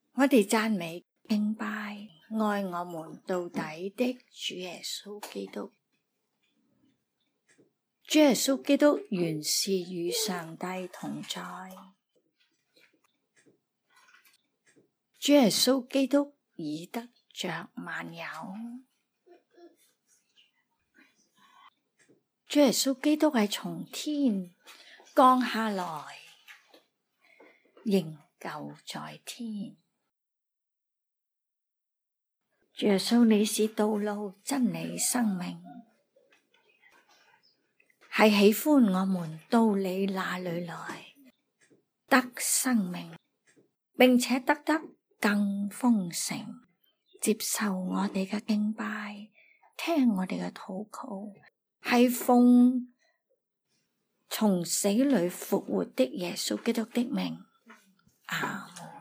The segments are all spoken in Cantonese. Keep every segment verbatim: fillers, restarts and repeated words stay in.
我哋讚美敬拜愛我們到底的主耶穌基督。主耶穌基督原是與上帝同在。主耶穌基督已得着萬有。主耶穌基督係從天降下來，仍舊在天。主耶穌，你是道路、真理、生命，係喜歡我們到你那裏來得生命，並且得得更豐盛。接受我哋嘅敬拜，聽我哋嘅禱告，係奉從死裏復活的耶穌基督的名。阿門。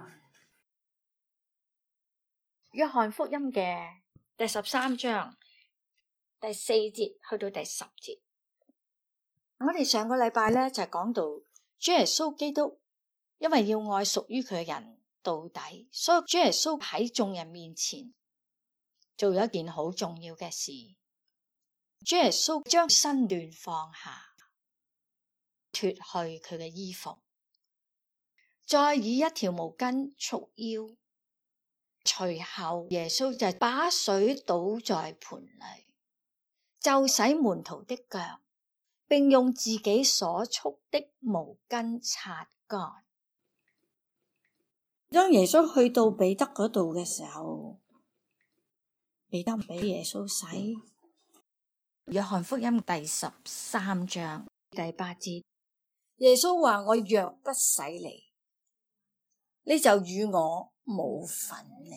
約翰福音嘅第十三章第四節去到第十節，我哋上個禮拜咧就講到主耶穌基督因為要愛屬於佢嘅人到底，所以主耶穌喺眾人面前做咗一件好重要嘅事。主耶穌將身段放下，脫去佢嘅衣服，再以一條毛巾束腰。隨後耶穌就把水倒在盆裏，就洗門徒的腳，並用自己所束的毛巾擦乾。當耶穌去到彼得嗰度嘅時候，彼得俾耶穌洗。約翰福音第十三章第八節，耶穌話：我若不洗你，你就與我冇份嚟。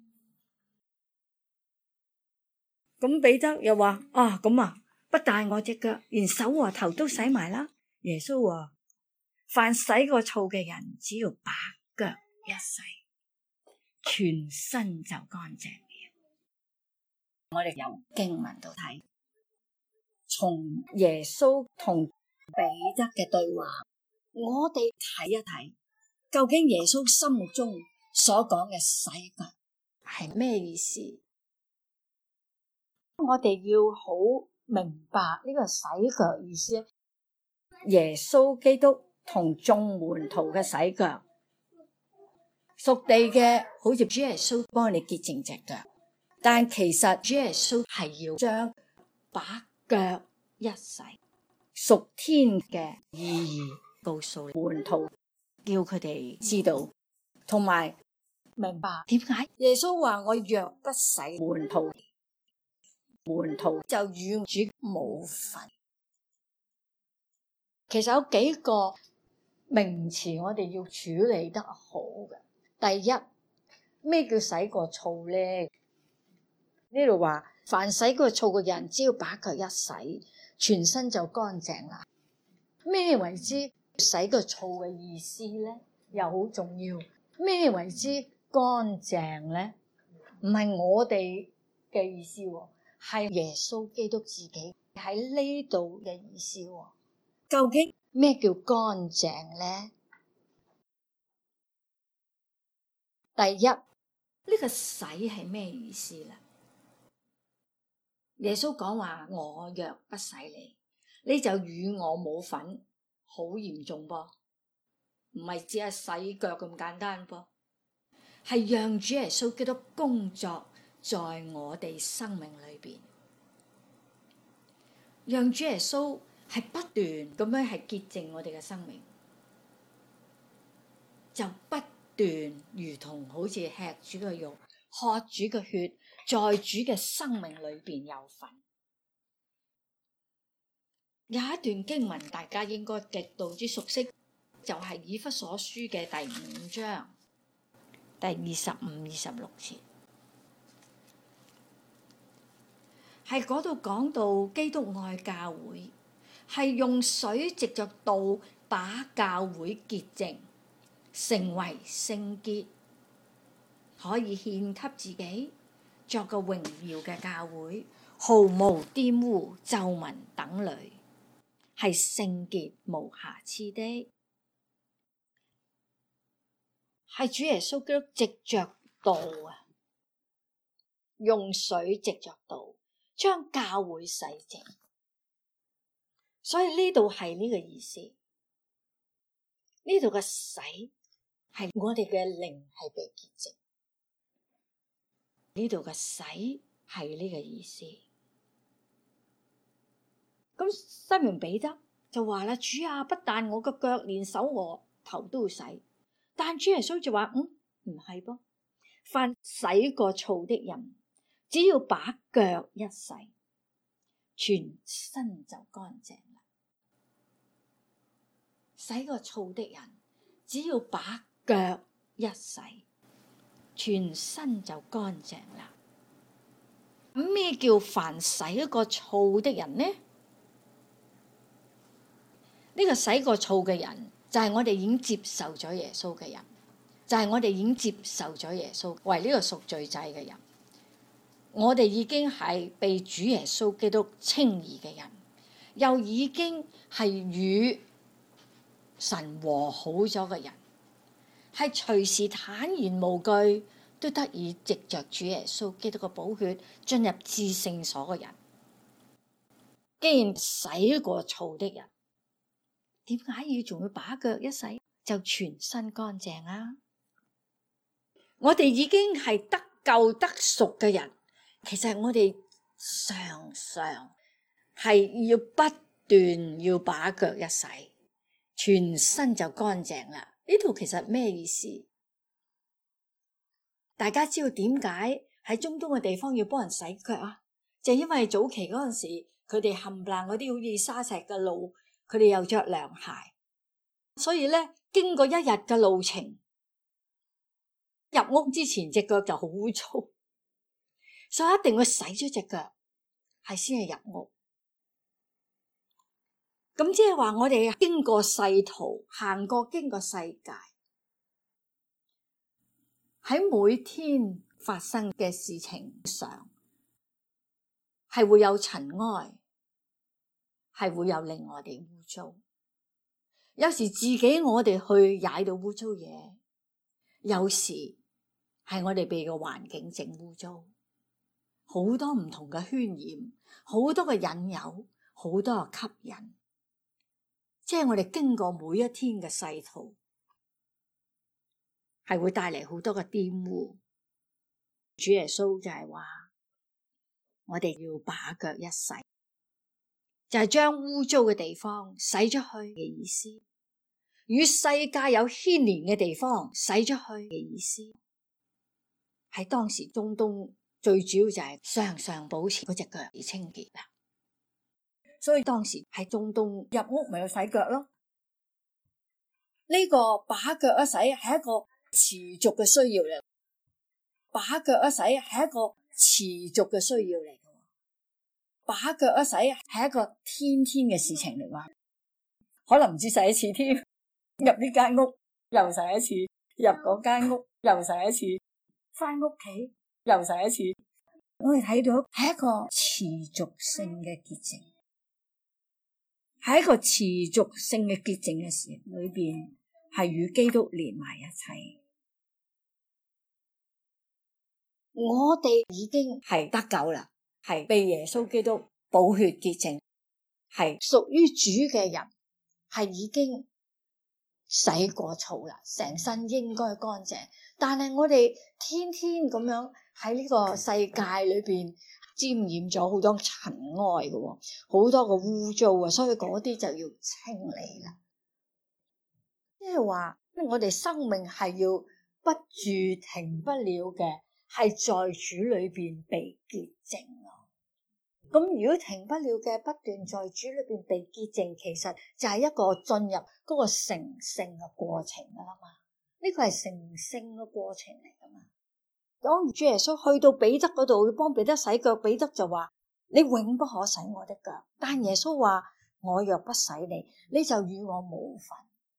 咁彼得又話：啊，咁啊，不但我隻腳，連手和頭都洗埋啦。耶穌話：凡洗過澡嘅人，只要把腳一洗，全身就乾淨了。我哋由經文度睇，從耶穌同彼得嘅對話，我哋睇一睇，究竟耶穌心目中所講嘅洗腳係咩意思？我哋要好明白呢個洗腳意思。耶穌基督同眾門徒嘅洗腳，屬地嘅好似主耶穌幫你潔淨隻腳，但其實主耶穌係要將把腳一洗，屬天嘅意義告訴門徒，叫佢哋知道，同埋明白點解耶穌話：我若不洗門徒，門徒就與主冇份。其實有幾個名詞我哋要處理得好嘅。第一，咩叫洗過澡咧？呢度話凡洗過澡嘅人，只要把腳一洗，全身就乾淨啦。咩為之洗過澡嘅意思咧？又好重要。咩為之乾淨咧？唔係我哋嘅意思，係耶穌基督自己喺呢度嘅意思。究竟咩叫乾淨咧？第一，呢、這個洗係咩意思咧？耶穌講話：我若不洗你，你就與我冇份，好嚴重噃，唔係只係洗腳咁簡單噃，係讓主耶穌基督工作在我哋生命裏邊，讓主耶穌係不斷咁樣係潔淨我哋嘅生命，就不斷如同好似吃主嘅肉、喝主嘅血，在主嘅生命裏邊有份。有一段經文大家應該極度之熟悉，就係、是、以弗所書嘅第五章第二十五、二十六節，係嗰度講到基督愛教會，係用水藉着道把教會潔淨，成為聖潔，可以獻給自己，作個榮耀嘅教會，毫無玷污、皺紋等類，係聖潔無瑕疵的。 係主耶穌基督藉着道啊，用水藉着道將教會洗淨。所以呢度係呢個意思，呢度嘅洗係我哋嘅靈係被潔淨，呢度嘅洗係呢個意思。咁西門彼得就話啦，主啊，不但我個腳，連手和頭都要洗。但主耶穌就話，嗯，唔係噃，凡洗過澡的人，只要把腳一洗，全身就乾淨啦。洗過澡的人，只要把腳一洗，全身就乾淨啦。咩叫凡洗過澡的人呢？呢個洗過澡嘅人就係我哋已經接受咗耶穌嘅人，就係我哋已經接受咗耶穌為呢個贖罪祭嘅人。我哋已經係被主耶穌基督稱義嘅人，又已經係與神和好咗嘅人，係隨時坦然無懼，都得以藉着主耶穌基督嘅寶血進入至聖所嘅人。既然洗過澡的人，點解要仲要把腳一洗就全身乾淨啊？我哋已經係得救得贖嘅人，其實我哋常常係要不斷要把腳一洗，全身就乾淨啦。呢度其實咩意思？大家知道點解喺中東嘅地方要幫人洗腳啊？就因為早期嗰陣時，佢哋冚唪唥嗰啲好似沙石嘅路，佢哋又着涼鞋，所以咧經過一日嘅路程，入屋之前隻腳就好污糟，所以一定會洗咗隻腳，係先係入屋。咁即係話我哋經過世途，行過經過世界，喺每天發生嘅事情上，係會有塵埃，係會有令我哋污糟。有時自己我哋去踩到污糟嘢，有時係我哋被個環境整污糟，好多唔同嘅渲染，好多嘅引誘，好多嘅吸引，即係我哋經過每一天嘅世途，係會帶嚟好多嘅玷污。主耶穌就係話，我哋要把腳一洗，就係將污糟嘅地方洗咗去嘅意思，與世界有牽連嘅地方洗咗去嘅意思。喺當時中東最主要就係常常保持嗰隻腳而清潔啦，所以當時喺中東入屋咪要洗腳咯。呢個把腳一洗係一個持續嘅需要嚟，把腳一洗係一個持續嘅需要嚟。把腳一洗係一個天天嘅事情嚟話，可能唔止洗一次添，入呢間屋又洗一次，入嗰間屋又洗一次，翻屋企又洗一次。我哋睇到係一個持續性嘅潔淨，係一個持續性嘅潔淨嘅事裏邊，係與基督連埋一齊。我哋已經係得救啦。係被耶穌基督寶血潔淨，係屬於主嘅人，係已經洗過澡啦，成身應該乾淨。但係我哋天天咁樣喺呢個世界裏邊沾染咗好多塵埃嘅，好多個污糟啊，所以嗰啲就要清理啦。即係話，因為我哋生命係要不住停不了嘅，係在主裏邊被潔淨。咁如果停不了嘅，不斷在主裏邊被潔淨，其實就係一個進入嗰個成聖嘅過程噶啦嘛。呢個係成聖嘅過程嚟噶嘛。當主耶穌去到彼得嗰度，要幫彼得洗腳，彼得就話：你永不可洗我的腳。但耶穌話：我若不洗你，你就與我無份。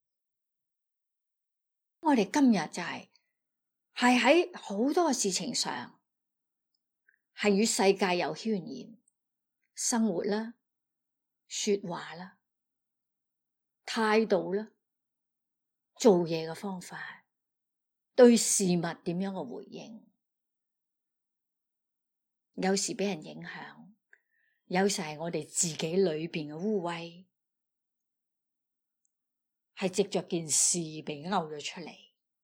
我哋今日就係係喺好多嘅事情上，係與世界有渲染。生活啦，說話啦，態度啦，做嘢嘅方法， 對事物點樣嘅回應。有時俾人影響，有時係我哋自己裏邊嘅污穢，係藉着件事被勾咗出嚟。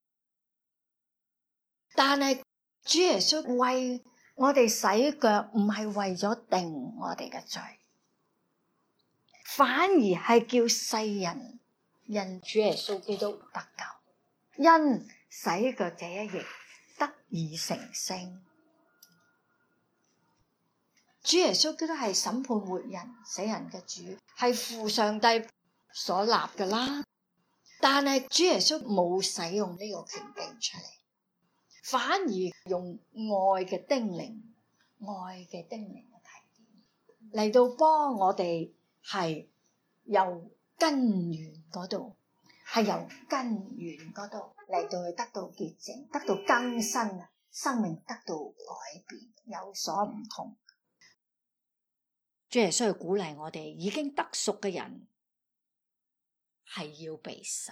但係主耶穌為我哋洗腳，唔係為咗定我哋嘅罪，反而係叫世人因主耶穌基督得救，因洗腳這一役得以成聖。主耶穌基督係審判活人死人嘅主，係父上帝所立㗎啦。但係主耶穌冇使用呢個權柄出嚟，反而用愛嘅叮嚀、愛嘅叮嚀嘅提點嚟到幫我哋，係由根源嗰度，係由根源嗰度嚟到去得到潔淨，得到更新啊，生命得到改變，有所唔同。主耶穌係鼓勵我哋已經得贖嘅人係要被洗，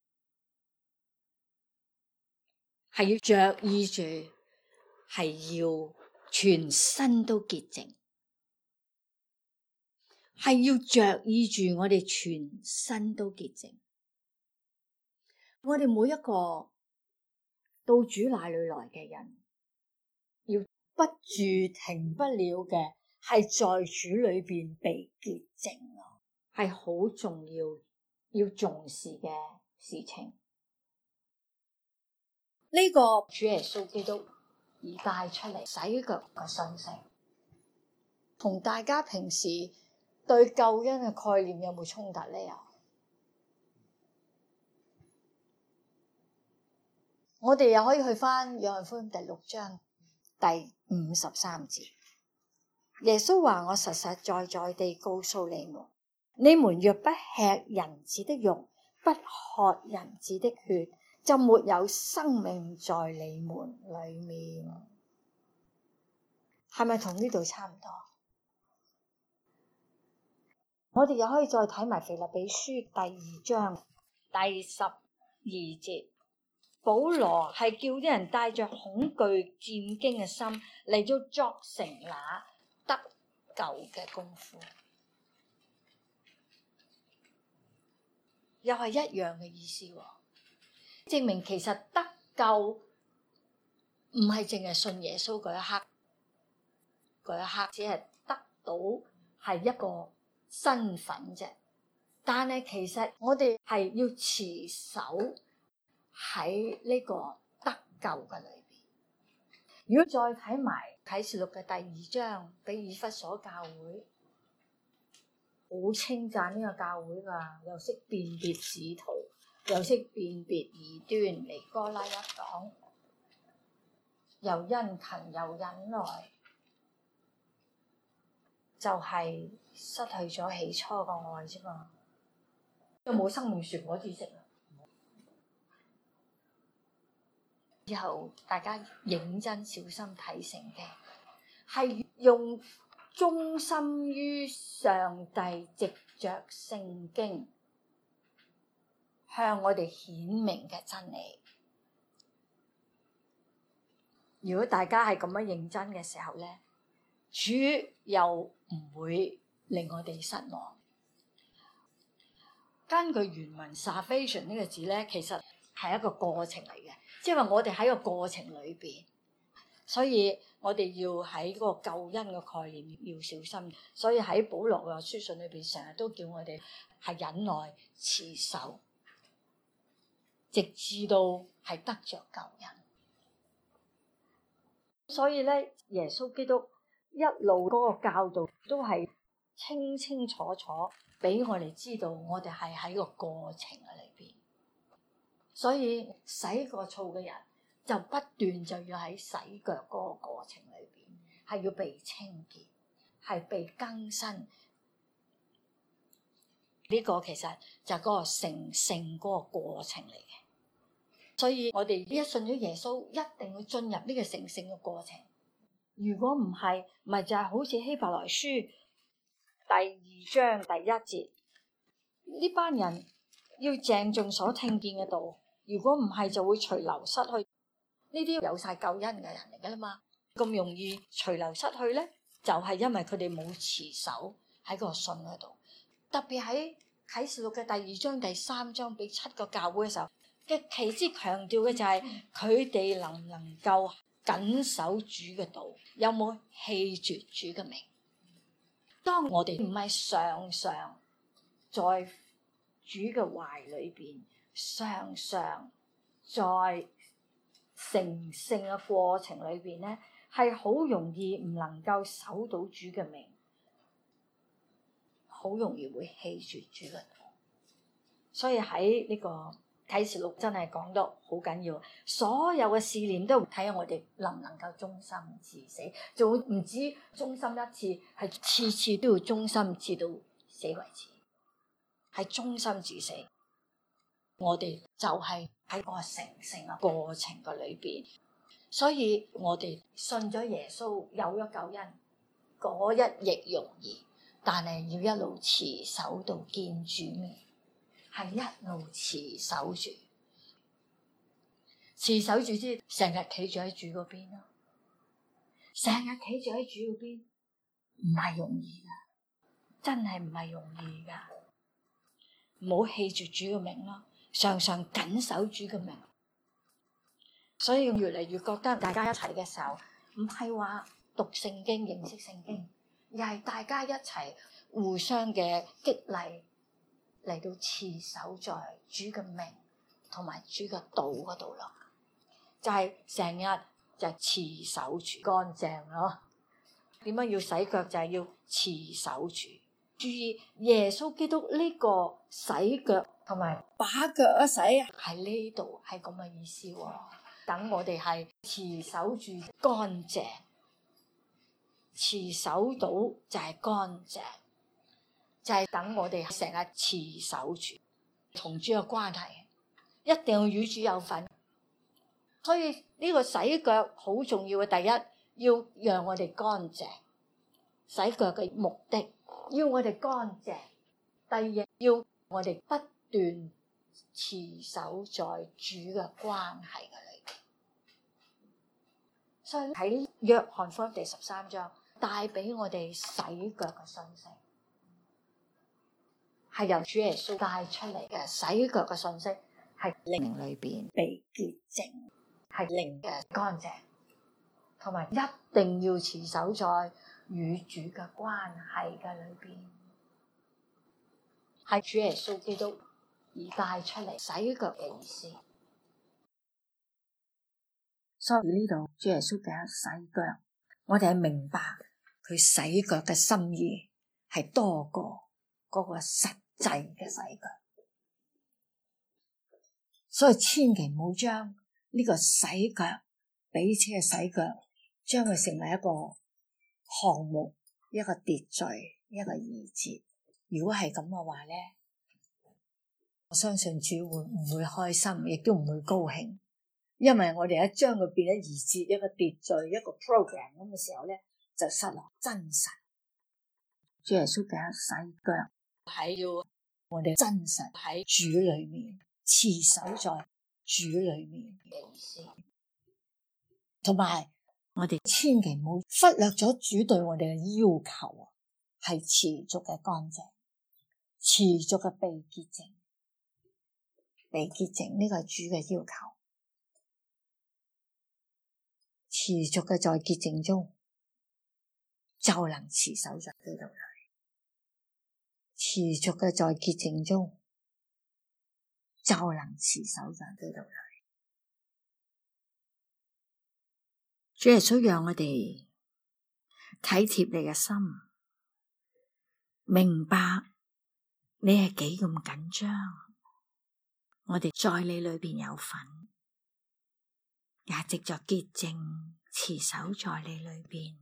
係要着意住，係要全身都潔淨，係要着意住我哋全身都潔淨。我哋每一個到主那裏來嘅人，要不住停不了嘅，係在主裏邊被潔淨啊，係好重要要重視嘅事情。呢、這個主耶穌基督而帶出嚟洗腳嘅信息，同大家平時對救恩嘅概念有冇衝突呢？我哋又可以去翻約翰福音第六章第五十三節。耶穌話：我實實在在地告訴你們，你們若不吃人子的肉，不喝人子的血，就沒有生命在你們裏面。係咪同呢度差唔多？我哋又可以再睇埋腓立比書第二章第十二節。保羅係叫啲人帶着恐懼戰驚嘅心嚟到作成那得救嘅功夫，又係一樣嘅意思，證明其實得救唔係淨係信耶穌嗰一刻，嗰一刻只係得到係一個身份啫。但係其實我哋係要持守喺呢個得救嘅裏邊。如果再睇埋啟示錄嘅第二章，俾以弗所教會，好稱讚呢個教會噶，又識辨別使徒，又識辨別異端，尼哥拉一黨，又殷勤又忍耐，就係、是、失去咗起初個愛啫嘛。有冇生命樹果子食啊？之後大家認真小心睇聖經，係用忠心於上帝藉着聖經向我哋顯明嘅真理。如果大家係咁樣認真嘅時候咧，主又唔會令我哋失望。根據原文 salvation 呢個字咧，其實係一個過程嚟嘅，即係話我哋喺個過程裏邊，所以我哋要喺嗰個救恩嘅概念要小心。所以喺保羅嘅書信裏邊，成日都叫我哋係忍耐持守，直至到係得着救恩。所以咧，耶穌基督一路嗰個教導都係清清楚楚俾我哋知道，我哋係喺個過程嘅裏邊。所以洗過澡嘅人就不斷就要喺洗腳嗰個過程裏邊，係要被清潔，係被更新。呢、這個其實就係嗰個成聖嗰個過程嚟嘅。所以我哋一信咗耶穌，一定要進入呢個成聖嘅過程。如果唔係，咪就係、是、好似希伯來書第二章第一節，呢班人要鄭重所聽見嘅道， 如果唔係就會隨流失去。呢啲有晒救恩嘅人嚟噶啦嘛，咁容易隨流失去咧，就係因為佢哋冇持守喺個信嗰度。特別喺啟示錄嘅第二章、第三章俾七個教會嘅時候，極其之強調嘅就係佢哋能唔能夠謹守主嘅道，有冇棄絕主嘅名。當我哋唔係常常在主嘅懷裏邊，常常在成聖嘅過程裏邊咧，係好容易唔能夠守到主嘅名，好容易會棄絕主嘅道。所以喺呢個啟示錄真係講得好緊要，所有嘅試煉都睇下我哋能唔能夠忠心至死，仲唔止忠心一次，係次次都要忠心至到死為止，係忠心至死。我哋就係喺個成聖嘅過程嘅裏邊，所以我哋信咗耶穌，有咗救恩，嗰一亦容易，但係要一路持守到見主面，係一路持守住，持守住之成日企住喺主嗰邊咯，成日企住喺主嗰邊，唔係容易噶，真係唔係容易噶，唔好棄絕主嘅名咯。常常謹守主嘅名，所以越嚟越覺得大家一齊嘅時候，唔係話讀聖經認識聖經，而係大家一齊互相嘅激勵嚟到持守在主嘅名同埋主嘅道嗰度咯，就係成日就持守住乾淨咯。點樣要洗腳就係要持守住，注意耶穌基督呢個洗腳。同埋把腳一洗喺呢度係咁嘅意思喎、哦，等我哋係持守住乾淨，持守到就係乾淨，就係、是、等我哋成日持守住同主嘅關係，一定要與主有份。所以呢個洗腳好重要嘅，第一要讓我哋乾淨，洗腳嘅目的要我哋乾淨，第二要我哋不斷持守在主嘅關係嘅裏邊，所以喺約翰福音第十三章帶俾我哋洗腳嘅信息，係由主耶穌帶出嚟嘅洗腳嘅信息，係靈裏邊被潔淨，係靈嘅乾淨，同埋一定要持守在與主嘅關係嘅裏邊，係主耶穌基督而帶出嚟洗腳嘅意思。所以呢度主耶穌嘅洗腳，我哋係明白佢洗腳嘅心意係多過嗰個實際嘅洗腳，所以千祈唔好將呢個洗腳彼此嘅洗腳將佢成為一個項目，一個秩序，一個儀節。如果係咁嘅話咧，我相信主會唔會開心，亦都唔會高興，因為我哋一將佢變咗儀節，一個秩序，一個 program 咁嘅時候咧，就失落真實。主耶穌嘅洗腳係要我哋真實喺主裏面，持守在主裏面嘅意思，同埋我哋千祈唔好忽略咗主對我哋嘅要求啊，係持續嘅乾淨，持續嘅被潔淨。被潔淨呢個係主嘅要求，持續嘅在潔淨中就能持守在基督裏，持續嘅在潔淨中就能持守在基督裏。主耶穌讓我哋體貼你嘅心，明白你係幾咁緊張。我哋在你裏邊有份，也藉着潔淨持守在你裏邊。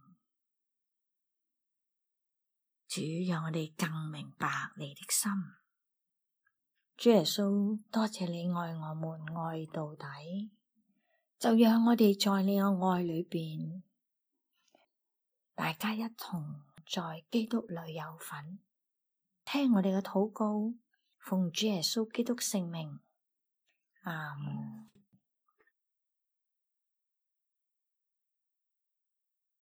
主讓我哋更明白你的心。主耶穌，多謝你愛我們愛到底，就讓我哋在你嘅愛裏邊，大家一同在基督裏有份。聽我哋嘅禱告，奉主耶穌基督聖名。 阿門。